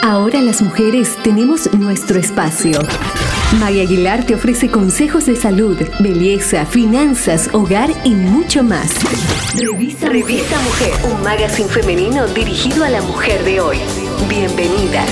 Ahora las mujeres tenemos nuestro espacio. Maya Aguilar te ofrece consejos de salud, belleza, finanzas, hogar y mucho más. Revista Mujer, un magazine femenino dirigido a la mujer de hoy. Bienvenidas.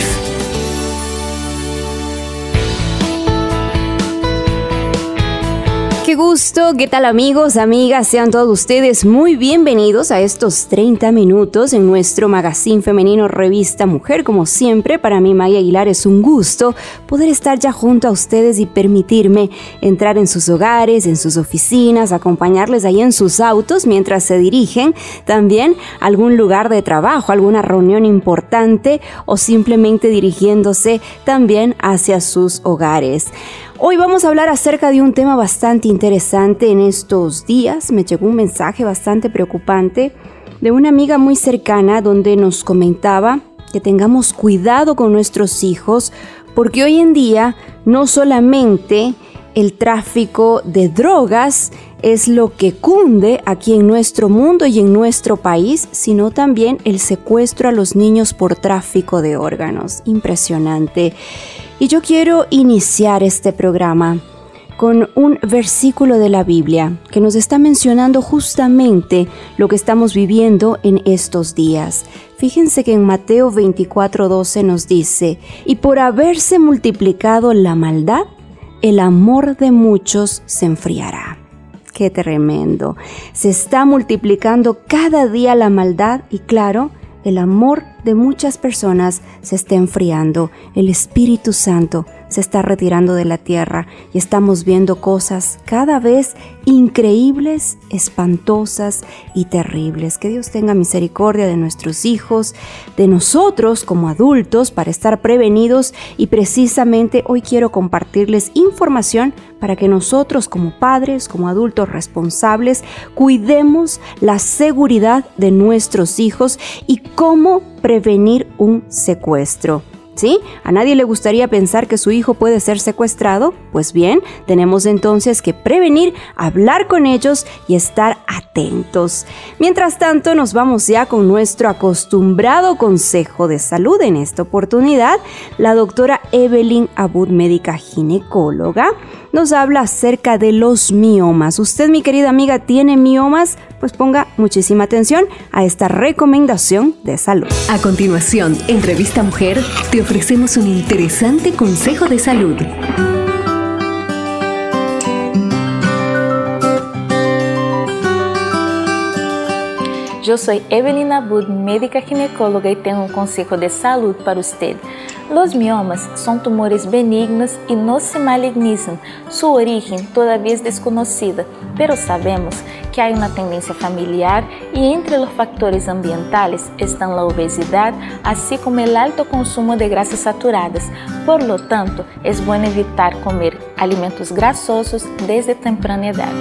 Qué gusto, ¿qué tal amigos, amigas? Sean todos ustedes muy bienvenidos a estos 30 minutos en nuestro magazine femenino Revista Mujer. Como siempre, para mí, Maya Aguilar, es un gusto poder estar ya junto a ustedes y permitirme entrar en sus hogares, en sus oficinas, acompañarles ahí en sus autos mientras se dirigen también a algún lugar de trabajo, alguna reunión importante o simplemente dirigiéndose también hacia sus hogares. Hoy vamos a hablar acerca de un tema bastante interesante en estos días. Me llegó un mensaje bastante preocupante de una amiga muy cercana donde nos comentaba que tengamos cuidado con nuestros hijos porque hoy en día no solamente el tráfico de drogas es lo que cunde aquí en nuestro mundo y en nuestro país, sino también el secuestro a los niños por tráfico de órganos. Impresionante. Y yo quiero iniciar este programa con un versículo de la Biblia que nos está mencionando justamente lo que estamos viviendo en estos días. Fíjense que en Mateo 24:12 nos dice: y por haberse multiplicado la maldad, el amor de muchos se enfriará. ¡Qué tremendo! Se está multiplicando cada día la maldad y claro, el amor de muchas personas se está enfriando. El Espíritu Santo se está retirando de la tierra y estamos viendo cosas cada vez increíbles, espantosas y terribles. Que Dios tenga misericordia de nuestros hijos, de nosotros como adultos para estar prevenidos, y precisamente hoy quiero compartirles información para que nosotros como padres, como adultos responsables, cuidemos la seguridad de nuestros hijos y cómo prevenir un secuestro. ¿Sí? ¿A nadie le gustaría pensar que su hijo puede ser secuestrado? Pues bien, tenemos entonces que prevenir, hablar con ellos y estar atentos. Mientras tanto, nos vamos ya con nuestro acostumbrado consejo de salud. En esta oportunidad, la doctora Evelyn Abud, médica ginecóloga, nos habla acerca de los miomas. Usted, mi querida amiga, ¿tiene miomas? Pues ponga muchísima atención a esta recomendación de salud. A continuación, en Revista Mujer, te ofrecemos un interesante consejo de salud. Yo soy Evelyn Abud, médica ginecóloga, y tengo un consejo de salud para usted. Los miomas son tumores benignos y no se malignizan. Su origen todavía es desconocida, pero sabemos que hay una tendencia familiar y entre los factores ambientales están la obesidad, así como el alto consumo de grasas saturadas. Por lo tanto, es bueno evitar comer alimentos grasosos desde temprana edad.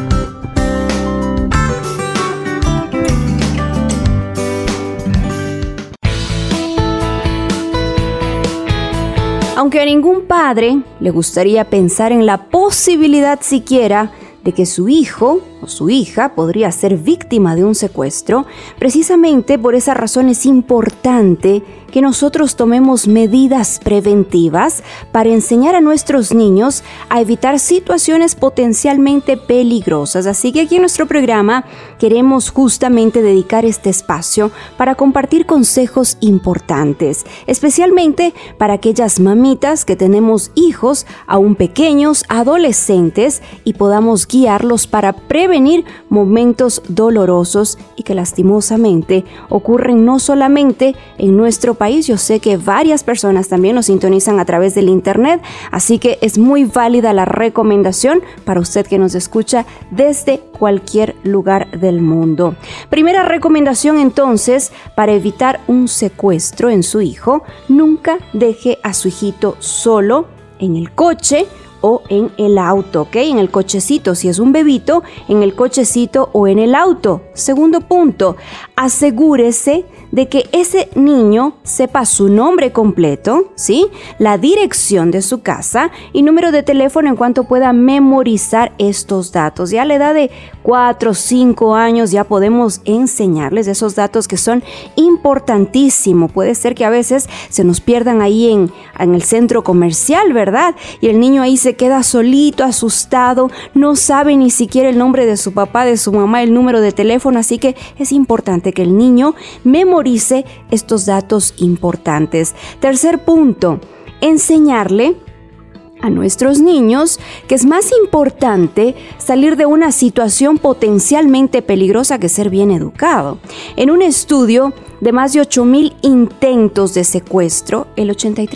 Aunque a ningún padre le gustaría pensar en la posibilidad siquiera de que su hijo o su hija podría ser víctima de un secuestro, precisamente por esa razón es importante que nosotros tomemos medidas preventivas para enseñar a nuestros niños a evitar situaciones potencialmente peligrosas. Así que aquí en nuestro programa queremos justamente dedicar este espacio para compartir consejos importantes, especialmente para aquellas mamitas que tenemos hijos aún pequeños, adolescentes, y podamos guiarlos para prevenir momentos dolorosos y que lastimosamente ocurren no solamente en nuestro país. Yo sé que varias personas también nos sintonizan a través del internet, así que es muy válida la recomendación para usted que nos escucha desde cualquier lugar del mundo. Primera recomendación entonces, para evitar un secuestro en su hijo: nunca deje a su hijito solo en el coche o en el auto, ¿ok? En el cochecito, si es un bebito, en el cochecito o en el auto. Segundo punto, asegúrese de que ese niño sepa su nombre completo, ¿sí? La dirección de su casa y número de teléfono en cuanto pueda memorizar estos datos. Ya a la edad de 4 o 5 años ya podemos enseñarles esos datos que son importantísimos. Puede ser que a veces se nos pierdan ahí en el centro comercial, ¿verdad? Y el niño ahí se queda solito, asustado, no sabe ni siquiera el nombre de su papá, de su mamá, el número de teléfono, así que es importante que el niño memorice estos datos importantes. Tercer punto, enseñarle a nuestros niños que es más importante salir de una situación potencialmente peligrosa que ser bien educado. En un estudio de más de 8,000 intentos de secuestro, el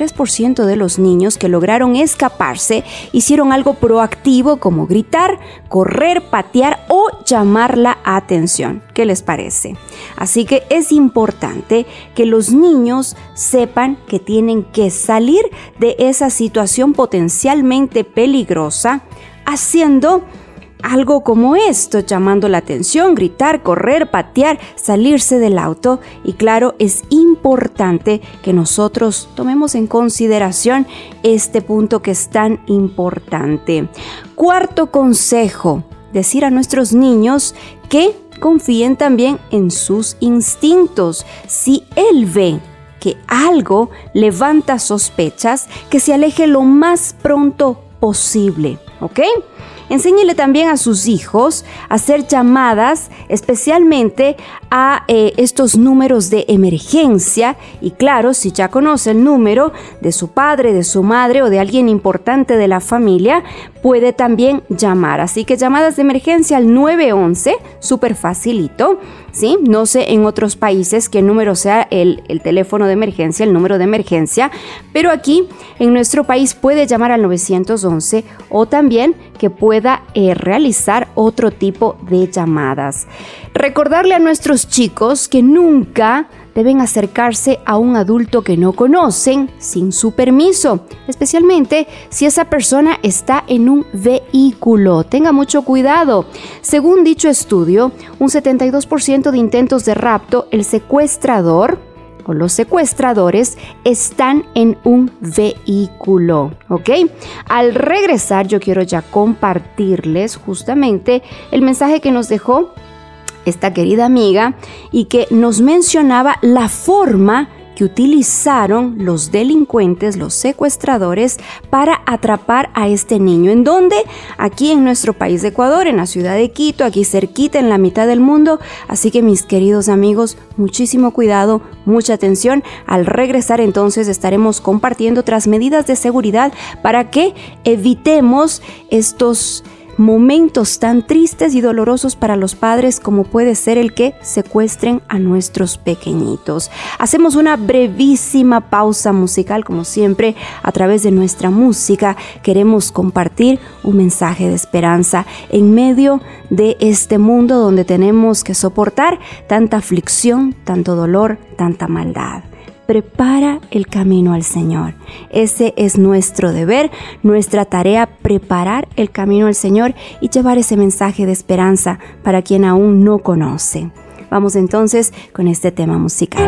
83% de los niños que lograron escaparse hicieron algo proactivo como gritar, correr, patear o llamar la atención. ¿Qué les parece? Así que es importante que los niños sepan que tienen que salir de esa situación potencialmente peligrosa haciendo algo como esto, llamando la atención, gritar, correr, patear, salirse del auto. Y claro, es importante que nosotros tomemos en consideración este punto que es tan importante. Cuarto consejo, decir a nuestros niños que confíen también en sus instintos. Si él ve que algo levanta sospechas, que se aleje lo más pronto posible, ¿ok? Enséñele también a sus hijos a hacer llamadas especialmente a estos números de emergencia y claro, si ya conoce el número de su padre, de su madre o de alguien importante de la familia, puede también llamar. Así que llamadas de emergencia al 911, súper facilito, ¿sí? No sé en otros países qué número sea el teléfono de emergencia, el número de emergencia, pero aquí en nuestro país puede llamar al 911 o también que pueda realizar otro tipo de llamadas. Recordarle a nuestros chicos que nunca deben acercarse a un adulto que no conocen sin su permiso, especialmente si esa persona está en un vehículo. Tenga mucho cuidado. Según dicho estudio, un 72% de intentos de rapto, el secuestrador o los secuestradores están en un vehículo, ¿ok? Al regresar, yo quiero ya compartirles justamente el mensaje que nos dejó esta querida amiga y que nos mencionaba la forma que utilizaron los delincuentes, los secuestradores, para atrapar a este niño. ¿En dónde? Aquí en nuestro país de Ecuador, en la ciudad de Quito, aquí cerquita, en la mitad del mundo. Así que mis queridos amigos, muchísimo cuidado, mucha atención. Al regresar entonces estaremos compartiendo otras medidas de seguridad para que evitemos estos momentos tan tristes y dolorosos para los padres como puede ser el que secuestren a nuestros pequeñitos. Hacemos una brevísima pausa musical, como siempre, a través de nuestra música queremos compartir un mensaje de esperanza en medio de este mundo donde tenemos que soportar tanta aflicción, tanto dolor, tanta maldad. Prepara el camino al Señor. Ese es nuestro deber, nuestra tarea, preparar el camino al Señor y llevar ese mensaje de esperanza para quien aún no conoce. Vamos entonces con este tema musical.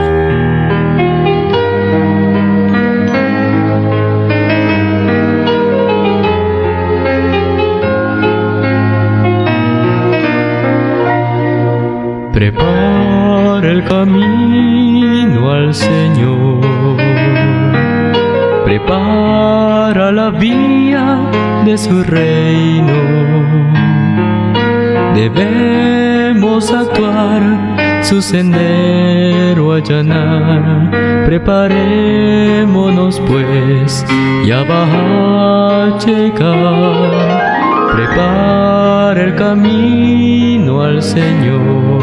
Prepara el camino al Señor, prepara la vía de su reino. Debemos actuar, su sendero allanar. Preparémonos pues, ya va a llegar. Prepara el camino al Señor,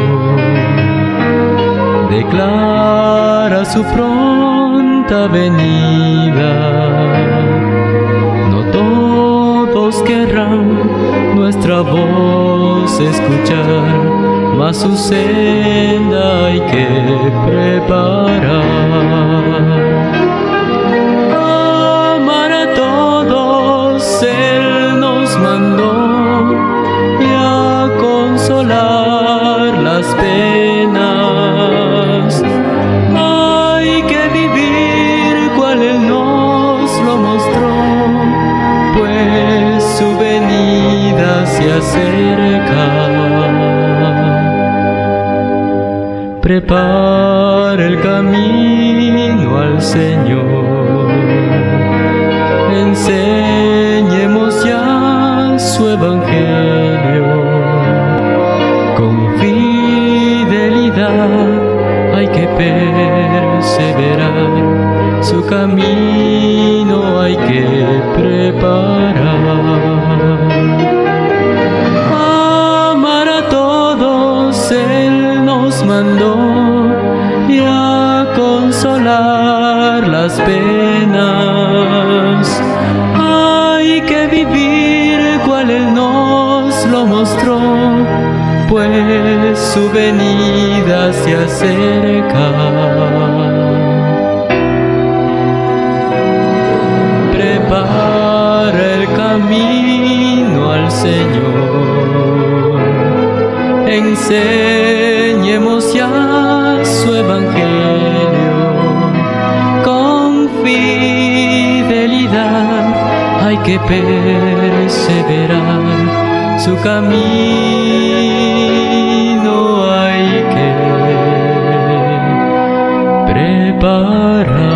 declara su pronta venida. No todos querrán nuestra voz escuchar, mas su senda hay que preparar. Amar a todos el su venida se acerca. Prepara el camino al Señor, enseñemos ya su evangelio. Con fidelidad hay que perseverar, su camino hay que preparar. Amar a todos Él nos mandó, y a consolar las penas hay que vivir cual Él nos lo mostró, pues su venida se acerca. Prepara el camino al Señor, enseñemos ya su evangelio. Con fidelidad hay que perseverar, su camino hay que preparar.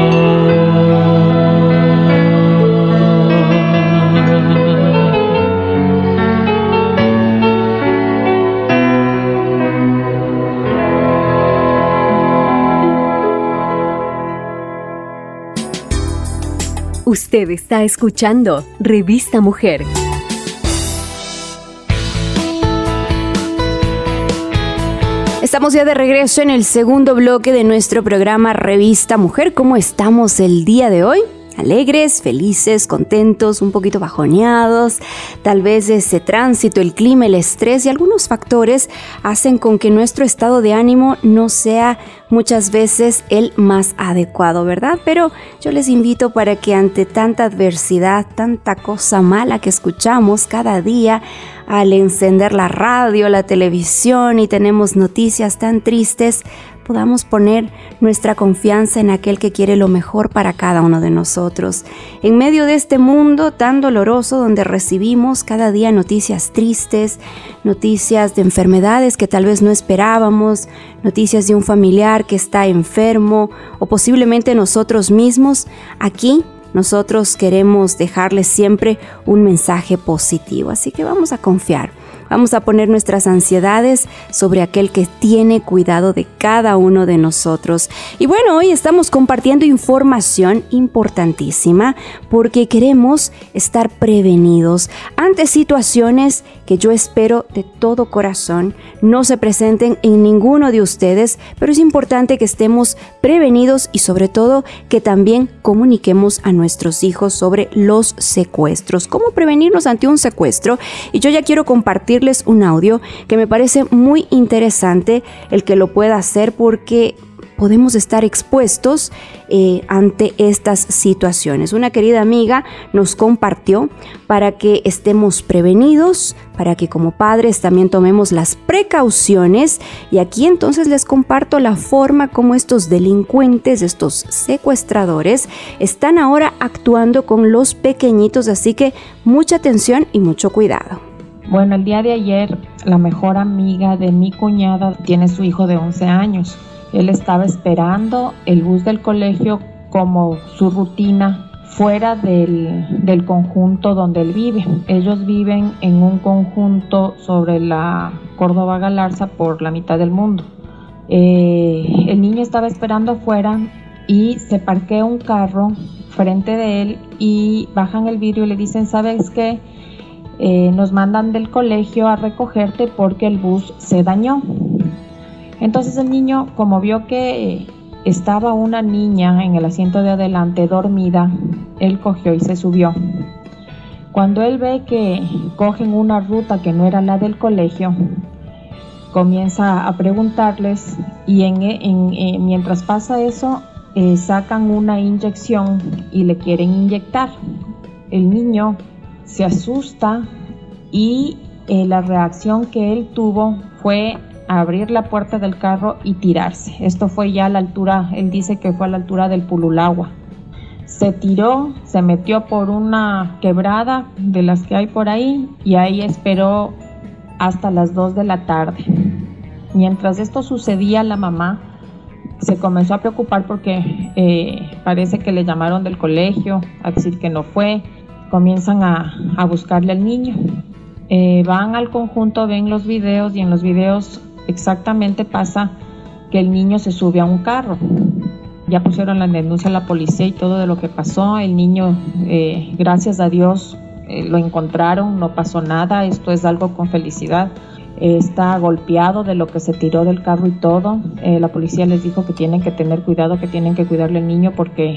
Usted está escuchando Revista Mujer. Estamos ya de regreso en el segundo bloque de nuestro programa Revista Mujer. ¿Cómo estamos el día de hoy? Alegres, felices, contentos, un poquito bajoneados. Tal vez ese tránsito, el clima, el estrés y algunos factores hacen con que nuestro estado de ánimo no sea muchas veces el más adecuado, ¿verdad? Pero yo les invito para que ante tanta adversidad, tanta cosa mala que escuchamos cada día al encender la radio, la televisión y tenemos noticias tan tristes, podamos poner nuestra confianza en aquel que quiere lo mejor para cada uno de nosotros. En medio de este mundo tan doloroso donde recibimos cada día noticias tristes, noticias de enfermedades que tal vez no esperábamos, noticias de un familiar que está enfermo o posiblemente nosotros mismos, aquí nosotros queremos dejarles siempre un mensaje positivo. Así que vamos a confiar. Vamos a poner nuestras ansiedades sobre aquel que tiene cuidado de cada uno de nosotros. Y bueno, hoy estamos compartiendo información importantísima porque queremos estar prevenidos ante situaciones que yo espero de todo corazón no se presenten en ninguno de ustedes, pero es importante que estemos prevenidos y sobre todo que también comuniquemos a nuestros hijos sobre los secuestros. ¿Cómo prevenirnos ante un secuestro? Y yo ya quiero compartirles un audio que me parece muy interesante el que lo pueda hacer porque podemos estar expuestos ante estas situaciones. Una querida amiga nos compartió para que estemos prevenidos, para que como padres también tomemos las precauciones y aquí entonces les comparto la forma como estos delincuentes, estos secuestradores están ahora actuando con los pequeñitos, así que mucha atención y mucho cuidado. Bueno, el día de ayer la mejor amiga de mi cuñada tiene su hijo de 11 años. Él estaba esperando el bus del colegio como su rutina fuera del conjunto donde él vive. Ellos viven en un conjunto sobre la Córdoba Galarza por la mitad del mundo. El niño estaba esperando afuera y se parquea un carro frente de él y bajan el vidrio y le dicen, ¿sabes qué? Nos mandan del colegio a recogerte porque el bus se dañó. Entonces el niño, como vio que estaba una niña en el asiento de adelante dormida, él cogió y se subió. Cuando él ve que cogen una ruta que no era la del colegio, comienza a preguntarles y mientras pasa eso, sacan una inyección y le quieren inyectar. El niño se asusta y la reacción que él tuvo fue abrir la puerta del carro y tirarse. Esto fue ya a la altura, él dice que fue a la altura del Pululagua. se tiró, se metió por una quebrada de las que hay por ahí y ahí esperó hasta las 2 de la tarde. Mientras esto sucedía, la mamá se comenzó a preocupar porque parece que le llamaron del colegio a decir que no fue. Comienzan a buscarle al niño. Van al conjunto, ven los videos y en los videos exactamente pasa que el niño se sube a un carro. Ya pusieron la denuncia a la policía y todo de lo que pasó. El niño, gracias a Dios, lo encontraron, no pasó nada. Esto es algo con felicidad. Está golpeado de lo que se tiró del carro y todo. La policía les dijo que tienen que tener cuidado, que tienen que cuidarle al niño porque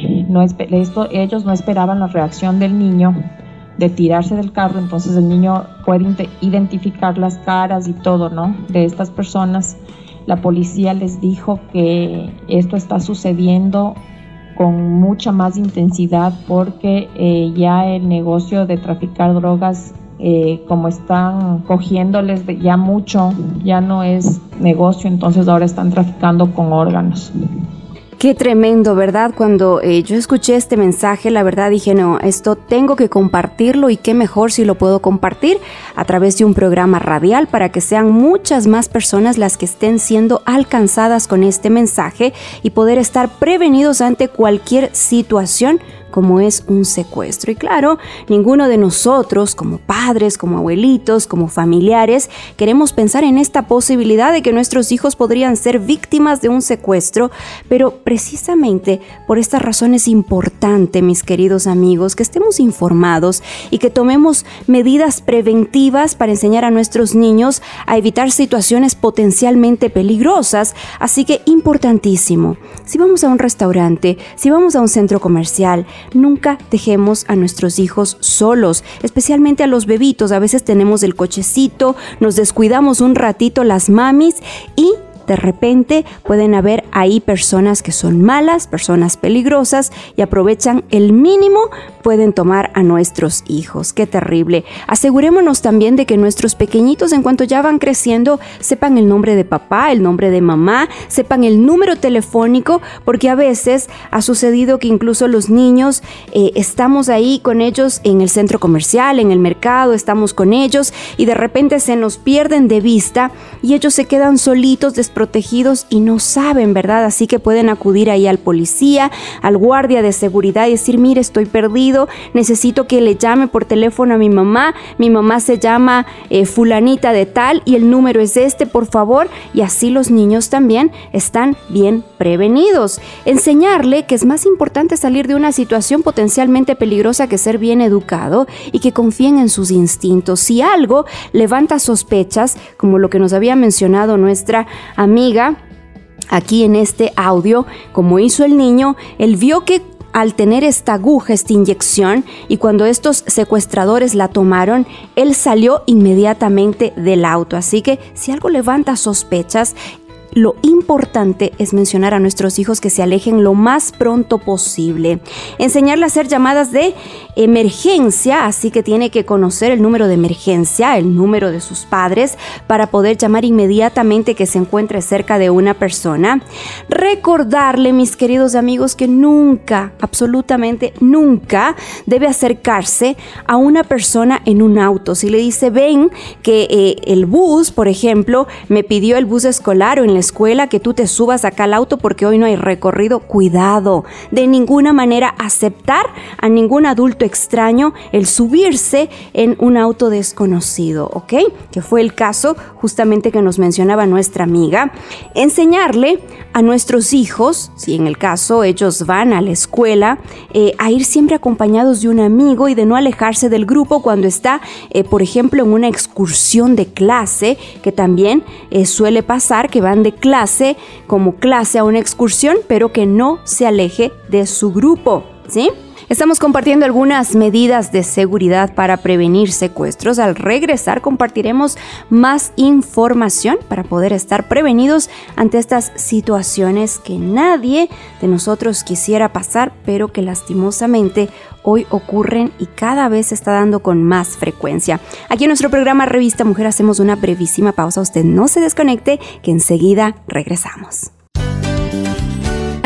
ellos no esperaban la reacción del niño de tirarse del carro. Entonces el niño puede identificar las caras y todo, ¿no?, de estas personas. La policía les dijo que esto está sucediendo con mucha más intensidad porque ya el negocio de traficar drogas, como están cogiéndoles ya mucho, ya no es negocio, entonces ahora están traficando con órganos. Qué tremendo, ¿verdad? Cuando yo escuché este mensaje, la verdad dije, no, esto tengo que compartirlo y qué mejor si lo puedo compartir a través de un programa radial para que sean muchas más personas las que estén siendo alcanzadas con este mensaje y poder estar prevenidos ante cualquier situación como es un secuestro. Y claro, ninguno de nosotros, como padres, como abuelitos, como familiares, queremos pensar en esta posibilidad de que nuestros hijos podrían ser víctimas de un secuestro, pero precisamente por esta razón es importante, mis queridos amigos, que estemos informados y que tomemos medidas preventivas para enseñar a nuestros niños a evitar situaciones potencialmente peligrosas. Así que importantísimo, si vamos a un restaurante, si vamos a un centro comercial, nunca dejemos a nuestros hijos solos, especialmente a los bebitos. A veces tenemos el cochecito, nos descuidamos un ratito las mamis y de repente pueden haber ahí personas que son malas, personas peligrosas y aprovechan el mínimo, pueden tomar a nuestros hijos. ¡Qué terrible! Asegurémonos también de que nuestros pequeñitos, en cuanto ya van creciendo, sepan el nombre de papá, el nombre de mamá, sepan el número telefónico, porque a veces ha sucedido que incluso los niños estamos ahí con ellos en el centro comercial, en el mercado, estamos con ellos y de repente se nos pierden de vista y ellos se quedan solitos, desprotegidos y no saben, ¿verdad? Así que pueden acudir ahí al policía, al guardia de seguridad y decir, mire, estoy perdido, necesito que le llame por teléfono a mi mamá se llama fulanita de tal y el número es este, por favor, y así los niños también están bien prevenidos. Enseñarle que es más importante salir de una situación potencialmente peligrosa que ser bien educado y que confíen en sus instintos. Si algo levanta sospechas, como lo que nos había mencionado nuestra amiga aquí en este audio, como hizo el niño, él vio que al tener esta aguja, esta inyección, y cuando estos secuestradores la tomaron, él salió inmediatamente del auto. Así que si algo levanta sospechas, lo importante es mencionar a nuestros hijos que se alejen lo más pronto posible. Enseñarle a hacer llamadas de emergencia, así que tiene que conocer el número de emergencia, el número de sus padres, para poder llamar inmediatamente que se encuentre cerca de una persona. Recordarle, mis queridos amigos, que nunca, absolutamente nunca, debe acercarse a una persona en un auto. Si le dice, ven, que el bus, por ejemplo, me pidió el bus escolar o en la escuela que tú te subas acá al auto porque hoy no hay recorrido, cuidado. De ninguna manera aceptar a ningún adulto extraño el subirse en un auto desconocido, ¿ok? Que fue el caso justamente que nos mencionaba nuestra amiga. Enseñarle a nuestros hijos, si en el caso ellos van a la escuela, a ir siempre acompañados de un amigo y de no alejarse del grupo cuando está, por ejemplo, en una excursión de clase, que también suele pasar que van de clase como clase a una excursión, pero que no se aleje de su grupo, ¿sí? Estamos compartiendo algunas medidas de seguridad para prevenir secuestros. Al regresar compartiremos más información para poder estar prevenidos ante estas situaciones que nadie de nosotros quisiera pasar, pero que lastimosamente hoy ocurren y cada vez se está dando con más frecuencia. Aquí en nuestro programa Revista Mujer hacemos una brevísima pausa. Usted no se desconecte, que enseguida regresamos.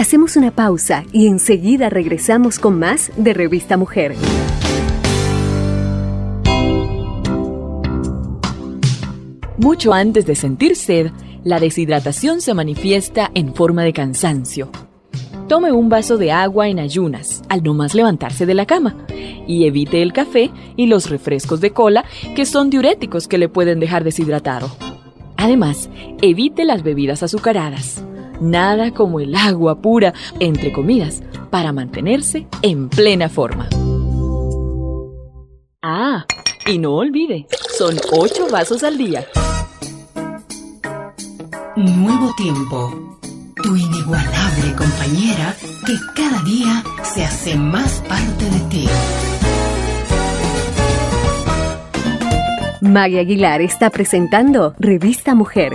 Hacemos una pausa y enseguida regresamos con más de Revista Mujer. Mucho antes de sentir sed, la deshidratación se manifiesta en forma de cansancio. Tome un vaso de agua en ayunas, al no más levantarse de la cama, y evite el café y los refrescos de cola, que son diuréticos que le pueden dejar deshidratado. Además, evite las bebidas azucaradas. Nada como el agua pura, entre comidas, para mantenerse en plena forma. Ah, y no olvide, son 8 vasos al día. Nuevo tiempo, tu inigualable compañera que cada día se hace más parte de ti. Maggie Aguilar está presentando Revista Mujer.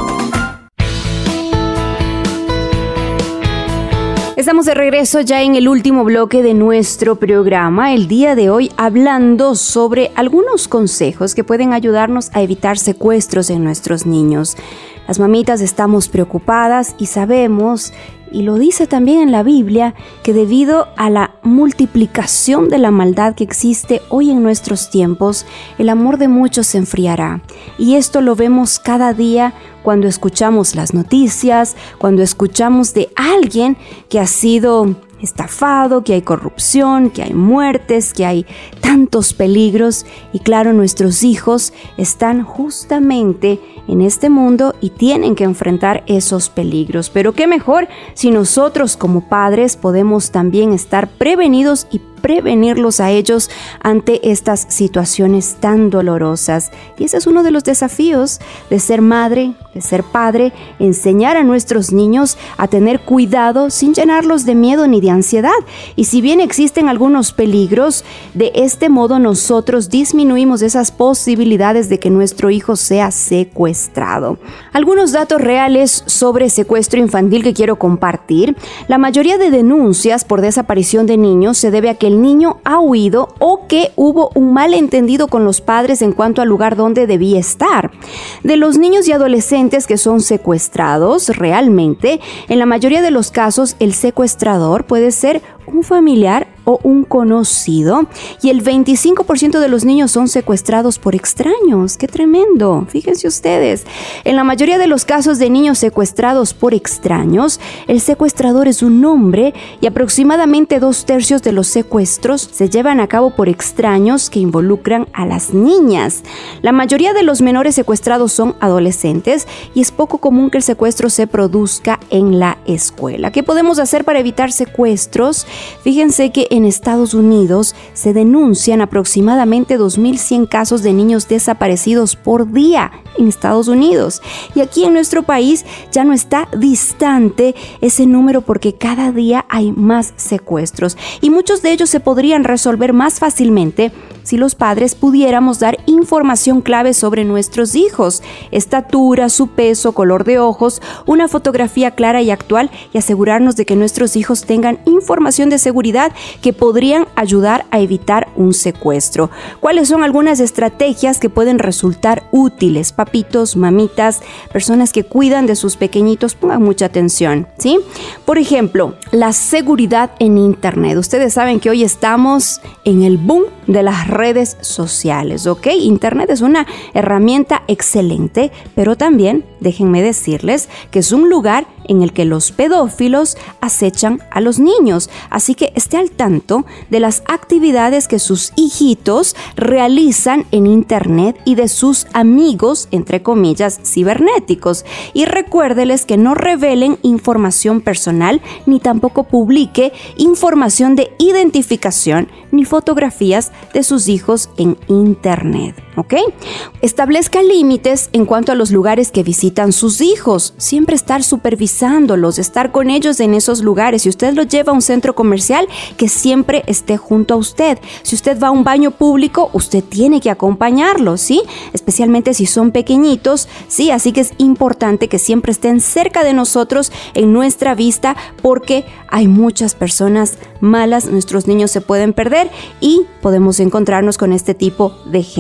Estamos de regreso ya en el último bloque de nuestro programa, el día de hoy hablando sobre algunos consejos que pueden ayudarnos a evitar secuestros en nuestros niños. Las mamitas estamos preocupadas y sabemos, y lo dice también en la Biblia, que debido a la multiplicación de la maldad que existe hoy en nuestros tiempos, el amor de muchos se enfriará. Y esto lo vemos cada día cuando escuchamos las noticias, cuando escuchamos de alguien que ha sido estafado, que hay corrupción, que hay muertes, que hay tantos peligros. Y claro, nuestros hijos están justamente en este mundo y tienen que enfrentar esos peligros. Pero qué mejor si nosotros como padres podemos también estar prevenidos y prevenirlos a ellos ante estas situaciones tan dolorosas. Y ese es uno de los desafíos de ser madre, de ser padre, enseñar a nuestros niños a tener cuidado sin llenarlos de miedo ni de ansiedad. Y si bien existen algunos peligros, de este modo nosotros disminuimos esas posibilidades de que nuestro hijo sea secuestrado. Algunos datos reales sobre secuestro infantil que quiero compartir. La mayoría de denuncias por desaparición de niños se debe a que el niño ha huido o que hubo un malentendido con los padres en cuanto al lugar donde debía estar. De los niños y adolescentes que son secuestrados, realmente, en la mayoría de los casos, el secuestrador puede ser un familiar o un conocido, y el 25% de los niños son secuestrados por extraños. ¡Qué tremendo! Fíjense ustedes, en la mayoría de los casos de niños secuestrados por extraños, el secuestrador es un hombre y aproximadamente 2/3 de los secuestros se llevan a cabo por extraños que involucran a las niñas. La mayoría de los menores secuestrados son adolescentes y es poco común que el secuestro se produzca en la escuela. ¿Qué podemos hacer para evitar secuestros? Fíjense que en Estados Unidos se denuncian aproximadamente 2.100 casos de niños desaparecidos por día en Estados Unidos. Y aquí en nuestro país ya no está distante ese número porque cada día hay más secuestros. Y muchos de ellos se podrían resolver más fácilmente si los padres pudiéramos dar información clave sobre nuestros hijos: estatura, su peso, color de ojos, una fotografía clara y actual, y asegurarnos de que nuestros hijos tengan información de seguridad que podrían ayudar a evitar un secuestro. ¿Cuáles son algunas estrategias que pueden resultar útiles? Papitos, mamitas, personas que cuidan de sus pequeñitos, pongan mucha atención, ¿sí? Por ejemplo, la seguridad en Internet. Ustedes saben que hoy estamos en el boom de las redes sociales, ¿ok? Internet es una herramienta excelente, pero también déjenme decirles que es un lugar en el que los pedófilos acechan a los niños. Así que esté al tanto de las actividades que sus hijitos realizan en Internet y de sus amigos, entre comillas, cibernéticos. Y recuérdeles que no revelen información personal ni tampoco publique información de identificación ni fotografías de sus hijos en Internet, ¿ok? Establezca límites en cuanto a los lugares que visitan sus hijos. Siempre estar supervisándolos, estar con ellos en esos lugares. Si usted los lleva a un centro comercial, que siempre esté junto a usted. Si usted va a un baño público, usted tiene que acompañarlos, ¿sí? Especialmente si son pequeñitos, ¿sí? Así que es importante que siempre estén cerca de nosotros, en nuestra vista, porque hay muchas personas malas. Nuestros niños se pueden perder y podemos encontrarnos con este tipo de gente.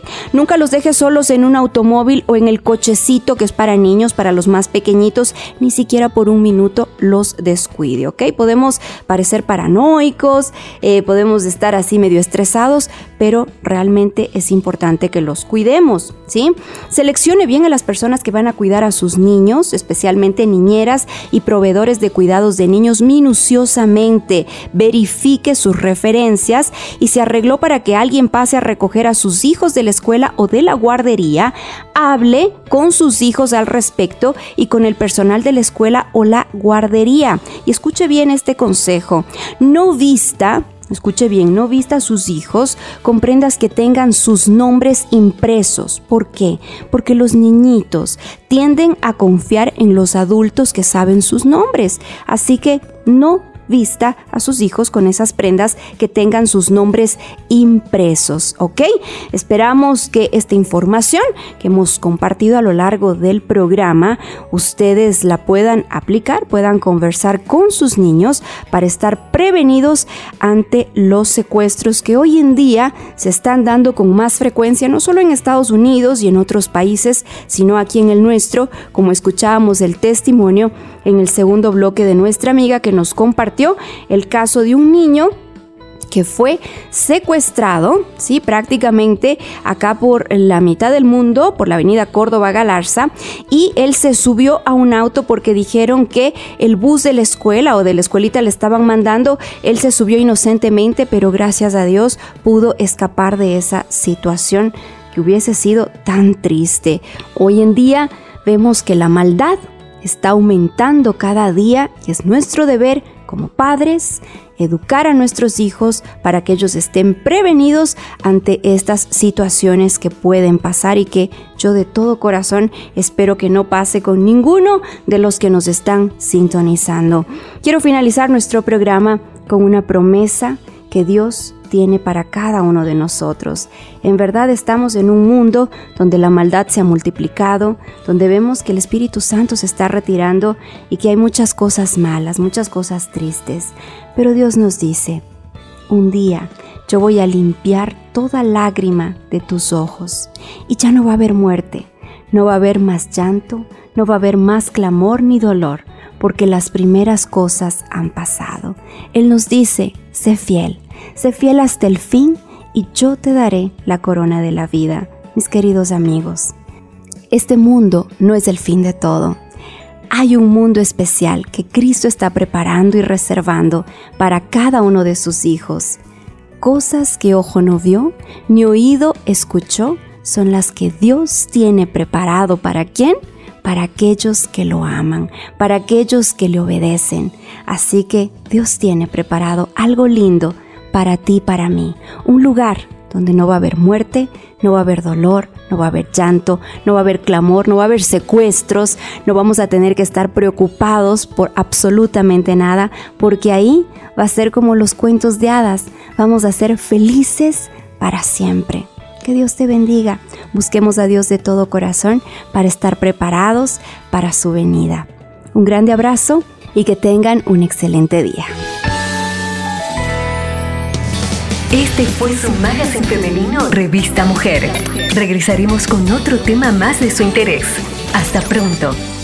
Nunca los deje solos en un automóvil o en el cochecito que es para niños, para los más pequeñitos, ni siquiera por un minuto los descuide, ¿ok? Podemos parecer paranoicos, podemos estar así medio estresados, pero realmente es importante que los cuidemos, ¿sí? Seleccione bien a las personas que van a cuidar a sus niños, especialmente niñeras y proveedores de cuidados de niños minuciosamente. Verifique sus referencias y si arregló para que alguien pase a recoger a sus hijos de la escuela o de la guardería, hable con sus hijos al respecto y con el personal de la escuela o la guardería. Y escuche bien este consejo. Escuche bien, no vista a sus hijos con prendas que tengan sus nombres impresos. ¿Por qué? Porque los niñitos tienden a confiar en los adultos que saben sus nombres. Así que no vista a sus hijos con esas prendas que tengan sus nombres impresos, ¿ok? Esperamos que esta información que hemos compartido a lo largo del programa, ustedes la puedan aplicar, puedan conversar con sus niños para estar prevenidos ante los secuestros que hoy en día se están dando con más frecuencia, no solo en Estados Unidos y en otros países, sino aquí en el nuestro, como escuchábamos el testimonio en el segundo bloque de nuestra amiga que nos compartió el caso de un niño que fue secuestrado, sí, prácticamente acá por la mitad del mundo, por la avenida Córdoba Galarza, y él se subió a un auto porque dijeron que el bus de la escuela o de la escuelita le estaban mandando. Él se subió inocentemente, pero gracias a Dios pudo escapar de esa situación que hubiese sido tan triste. Hoy en día vemos que la maldad está aumentando cada día y es nuestro deber como padres educar a nuestros hijos para que ellos estén prevenidos ante estas situaciones que pueden pasar y que yo de todo corazón espero que no pase con ninguno de los que nos están sintonizando. Quiero finalizar nuestro programa con una promesa que Dios tiene para cada uno de nosotros. En verdad estamos en un mundo donde la maldad se ha multiplicado, donde vemos que el Espíritu Santo se está retirando y que hay muchas cosas malas, muchas cosas tristes. Pero Dios nos dice, un día yo voy a limpiar toda lágrima de tus ojos y ya no va a haber muerte, no va a haber más llanto, no va a haber más clamor ni dolor, porque las primeras cosas han pasado. Él nos dice, sé fiel hasta el fin y yo te daré la corona de la vida. Mis queridos amigos, este mundo no es el fin de todo. Hay un mundo especial que Cristo está preparando y reservando para cada uno de sus hijos. Cosas que ojo no vio, ni oído escuchó, son las que Dios tiene preparado. ¿Para quién? Para aquellos que lo aman, para aquellos que le obedecen. Así que Dios tiene preparado algo lindo para ti y para mí. Un lugar donde no va a haber muerte, no va a haber dolor, no va a haber llanto, no va a haber clamor, no va a haber secuestros, no vamos a tener que estar preocupados por absolutamente nada, porque ahí va a ser como los cuentos de hadas, vamos a ser felices para siempre. Que Dios te bendiga. Busquemos a Dios de todo corazón para estar preparados para su venida. Un grande abrazo y que tengan un excelente día. Este fue su Magazine Femenino Revista Mujer. Regresaremos con otro tema más de su interés. Hasta pronto.